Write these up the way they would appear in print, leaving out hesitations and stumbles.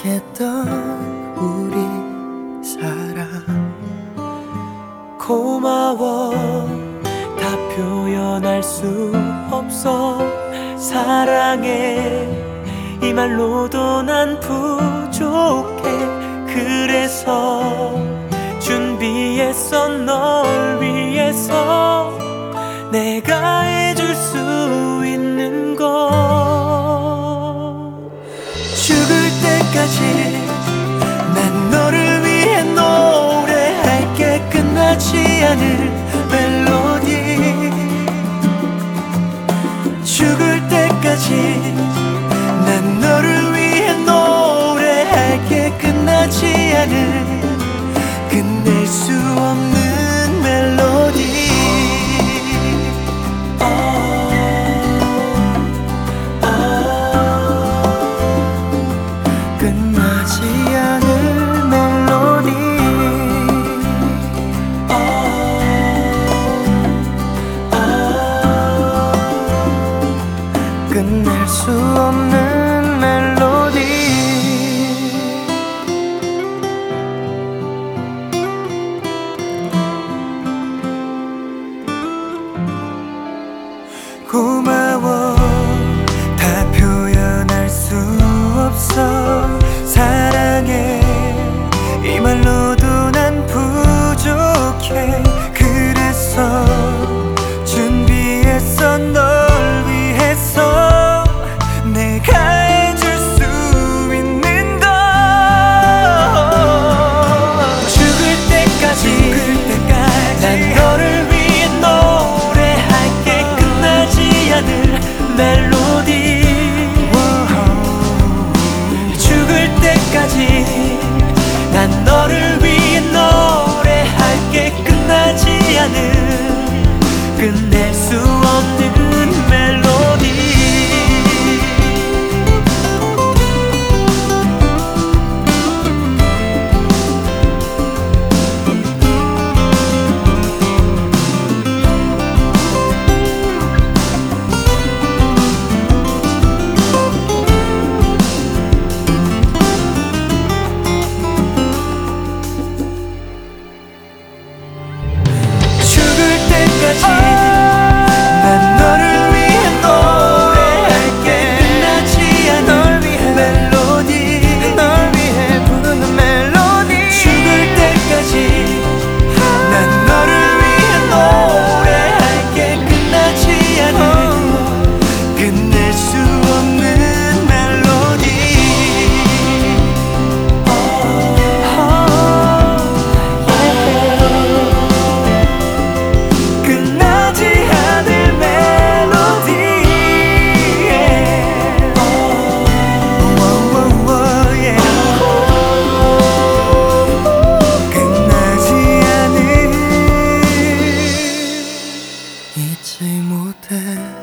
시작했던 우리 사랑 고마워. 다 표현할 수 없어 사랑해. 이 말로도 난 부족해. 그래서 준비했어 널 위해서 내가 해줄 수 있는 거. 죽을 때까지 난 너를 위해 노래할게. 끝나지 않을 멜로디. 죽을 때까지 난 너를 위해 노래할게. 끝나지 않을 끝낼 수 없는 멜로디. 끝나지 않을 멜로디. 끝낼 수 없는 멜로디. 고마워. 다 표현할 수 없어 사랑해. 이 말로도 난 부족해. 그래서 준비했어 널 위해서 내가 해줄 수 있는 거. 죽을 때까지 난 너를 위해 노래할게. 끝나지 않을 멜로디. 죽을 때까지 난 너를 위해 노래할게. 끝나지 않을 끝낼 수 없는 멜로디. 난 너를 위해 노래할게. 끝나지 않을 멜로디. 널 위해 부르는 멜로디. 죽을 때까지 난 너를 위해 노래할게. 끝나지 않을 끝낼 수 없는 멜로디. 잊지 못해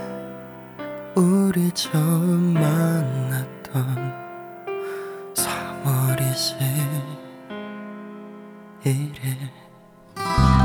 우리 처음 만났던 3월 21일